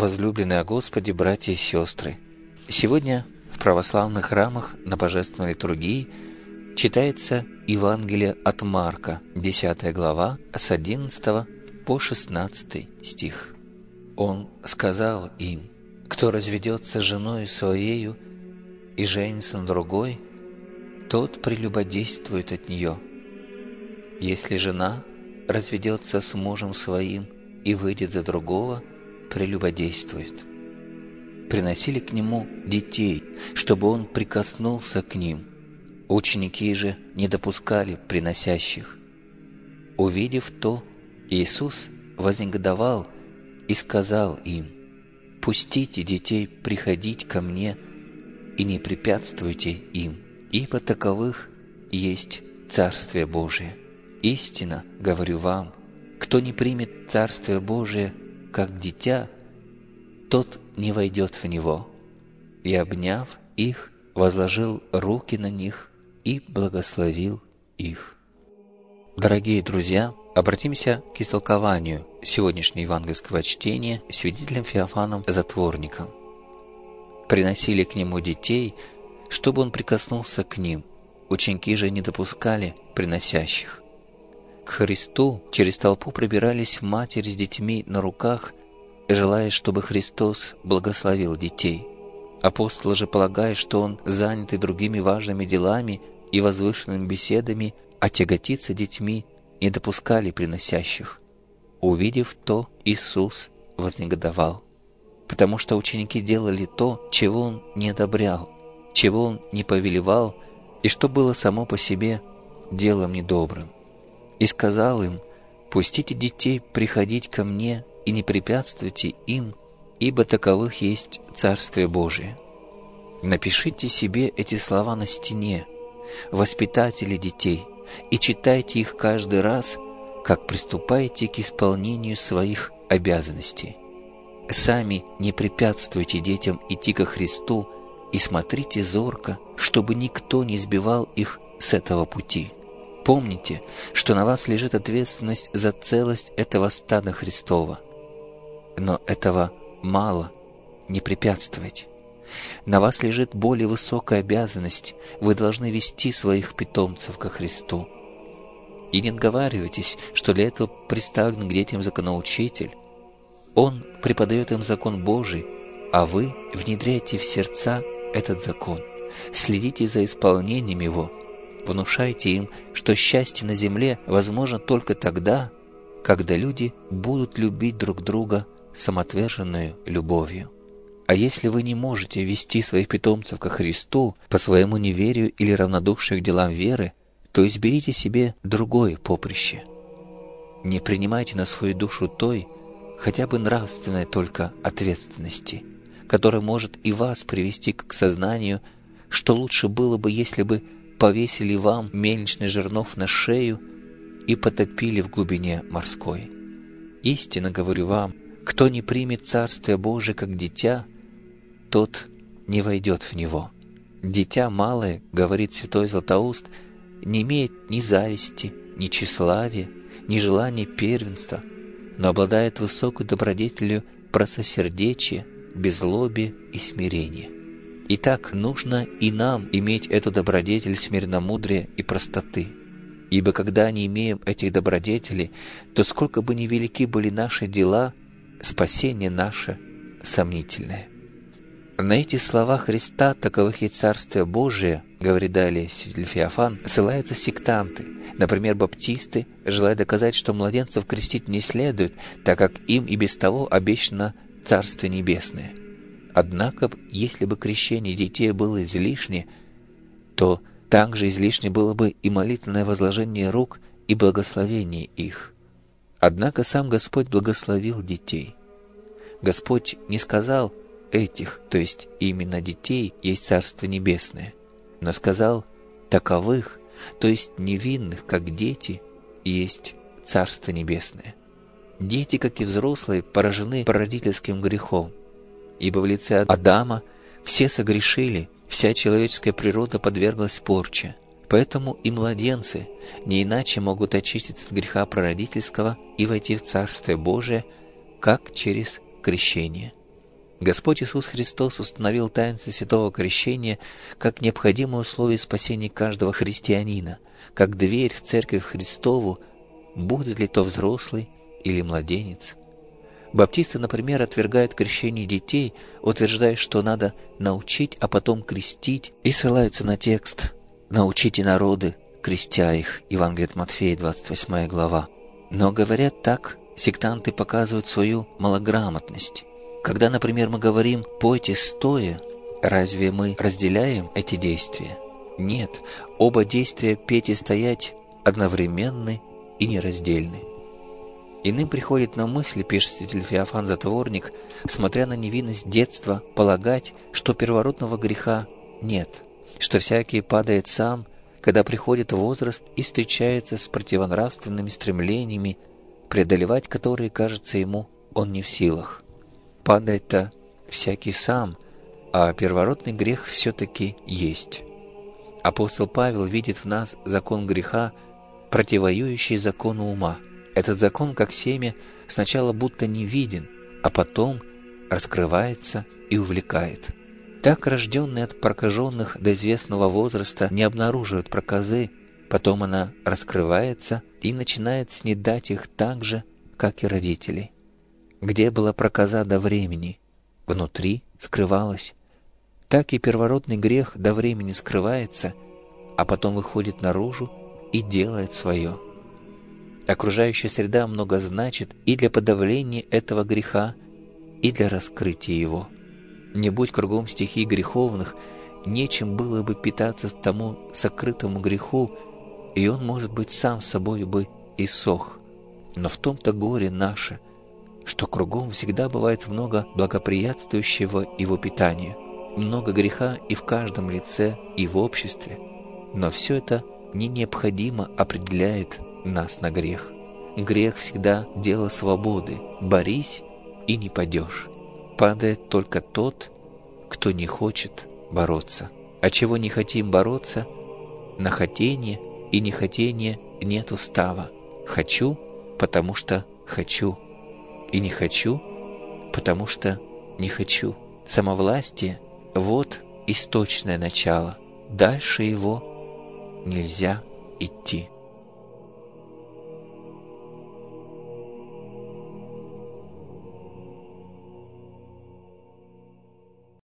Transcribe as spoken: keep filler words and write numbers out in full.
возлюбленные о Господе, братья и сестры! Сегодня в православных храмах на Божественной литургии читается Евангелие от Марка, десятая глава, с одиннадцатого по шестнадцатый стих. Он сказал им: «Кто разведется с женою своею и женится на другой, тот прелюбодействует от нее. Если жена разведется с мужем своим и выйдет за другого, прелюбодействует». Приносили к нему детей, чтобы он прикоснулся к ним. Ученики же не допускали приносящих. Увидев то, Иисус вознегодовал и сказал им: «Пустите детей приходить ко мне и не препятствуйте им, ибо таковых есть Царствие Божие. Истинно говорю вам, кто не примет Царствие Божие как дитя, тот не войдет в него». И, обняв их, возложил руки на них и благословил их. Дорогие друзья, обратимся к истолкованию сегодняшнего евангельского чтения святителем Феофаном Затворником. Приносили к нему детей, чтобы он прикоснулся к ним. Ученики же не допускали приносящих. К Христу через толпу пробирались матери с детьми на руках, желая, чтобы Христос благословил детей. Апостолы же, полагая, что Он, занятый другими важными делами и возвышенными беседами, отяготится детьми, не допускали приносящих. Увидев то, Иисус вознегодовал, потому что ученики делали то, чего Он не одобрял, чего Он не повелевал, и что было само по себе делом недобрым. И сказал им: «Пустите детей приходить ко мне и не препятствуйте им, ибо таковых есть Царствие Божие». Напишите себе эти слова на стене, воспитатели детей, и читайте их каждый раз, как приступаете к исполнению своих обязанностей. Сами не препятствуйте детям идти ко Христу и смотрите зорко, чтобы никто не сбивал их с этого пути. Помните, что на вас лежит ответственность за целость этого стада Христова. Но этого мало, не препятствуйте. На вас лежит более высокая обязанность, вы должны вести своих питомцев ко Христу. И не отговаривайтесь, что для этого представлен к детям законоучитель. Он преподает им закон Божий, а вы внедряйте в сердца этот закон. Следите за исполнением его, внушайте им, что счастье на земле возможно только тогда, когда люди будут любить друг друга самоотверженную любовью. А если вы не можете вести своих питомцев ко Христу по своему неверию или равнодушию к делам веры, то изберите себе другое поприще. Не принимайте на свою душу той, хотя бы нравственной только ответственности, которая может и вас привести к сознанию, что лучше было бы, если бы повесили вам мельничный жернов на шею и потопили в глубине морской. Истинно говорю вам, кто не примет Царствие Божие как дитя, тот не войдет в него. Дитя малое, говорит святой Златоуст, не имеет ни зависти, ни тщеславия, ни желания первенства, но обладает высокой добродетелью простосердечия, беззлобия и смирения. Итак, нужно и нам иметь эту добродетель смиренномудрия и простоты. Ибо когда не имеем этих добродетелей, то сколько бы ни велики были наши дела, спасение наше сомнительное. На эти слова Христа, таковых есть Царствие Божие, говорит далее святитель Феофан, ссылаются сектанты, например, баптисты, желая доказать, что младенцев крестить не следует, так как им и без того обещано Царствие Небесное. Однако, если бы крещение детей было излишне, то также излишне было бы и молитвенное возложение рук и благословение их. Однако сам Господь благословил детей. Господь не сказал этих, то есть именно детей, есть Царство Небесное, но сказал таковых, то есть невинных, как дети, есть Царство Небесное. Дети, как и взрослые, поражены прародительским грехом, ибо в лице Адама все согрешили, вся человеческая природа подверглась порче. Поэтому и младенцы не иначе могут очиститься от греха прародительского и войти в Царствие Божие, как через крещение. Господь Иисус Христос установил таинство святого крещения как необходимое условие спасения каждого христианина, как дверь в Церковь Христову, будет ли то взрослый или младенец. Баптисты, например, отвергают крещение детей, утверждая, что надо научить, а потом крестить, и ссылаются на текст «Научите народы, крестя их» Евангелие от Матфея, двадцать восьмая глава. Но говорят так, сектанты показывают свою малограмотность. Когда, например, мы говорим «пойте стоя», разве мы разделяем эти действия? Нет, оба действия «петь» и «стоять» одновременны и нераздельны. Иным приходит на мысль, пишет святитель Феофан Затворник, смотря на невинность детства, полагать, что первородного греха нет, что всякий падает сам, когда приходит возраст и встречается с противонравственными стремлениями, преодолевать которые, кажется ему, он не в силах. Падает-то всякий сам, а первородный грех все-таки есть. Апостол Павел видит в нас закон греха, противоюющий закону ума. Этот закон, как семя, сначала будто не виден, а потом раскрывается и увлекает. Так рожденные от прокаженных до известного возраста не обнаруживают проказы, потом она раскрывается и начинает снедать их так же, как и родителей. Где была проказа до времени, внутри скрывалась. Так и первородный грех до времени скрывается, а потом выходит наружу и делает свое. Окружающая среда много значит и для подавления этого греха, и для раскрытия его. Не будь кругом стихий греховных, нечем было бы питаться тому сокрытому греху, и он, может быть, сам собой бы иссох. Но в том-то горе наше, что кругом всегда бывает много благоприятствующего его питания, много греха и в каждом лице, и в обществе, но все это не необходимо определяет нас на грех. Грех всегда дело свободы, борись и не падешь. Падает только тот, кто не хочет бороться. А чего не хотим бороться, на хотение и нехотение нет устава. Хочу, потому что хочу, и не хочу, потому что не хочу. Самовластие — вот источное начало, дальше его нельзя идти.